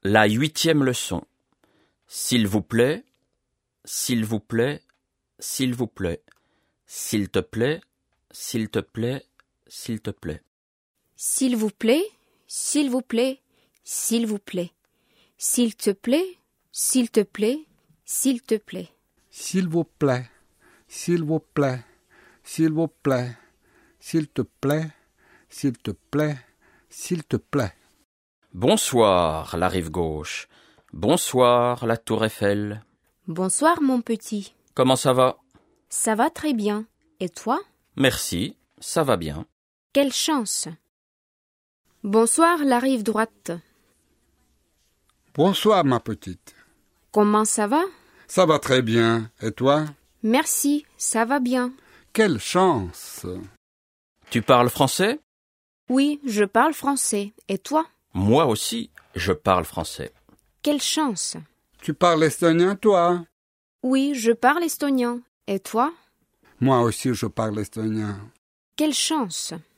La 8e leçon. S'il vous plaît, s'il vous plaît, s'il vous plaît, s'il te plaît, s'il te plaît, s'il te plaît. S'il vous plaît, s'il vous plaît, s'il vous plaît. S'il te plaît, s'il te plaît, s'il te plaît. S'il vous plaît, s'il vous plaît, s'il vous plaît, s'il te plaît, s'il te plaît, s'il te plaît. Bonsoir, la rive gauche. Bonsoir, la tour Eiffel. Bonsoir, mon petit. Comment ça va? Ça va très bien. Et toi? Merci, ça va bien. Quelle chance! Bonsoir, la rive droite. Bonsoir, ma petite. Comment ça va? Ça va très bien. Et toi? Merci, ça va bien. Quelle chance! Tu parles français? Oui, je parle français. Et toi? Moi aussi, je parle français. Quelle chance! Tu parles estonien, toi? Oui, je parle estonien. Et toi? Moi aussi, je parle estonien. Quelle chance!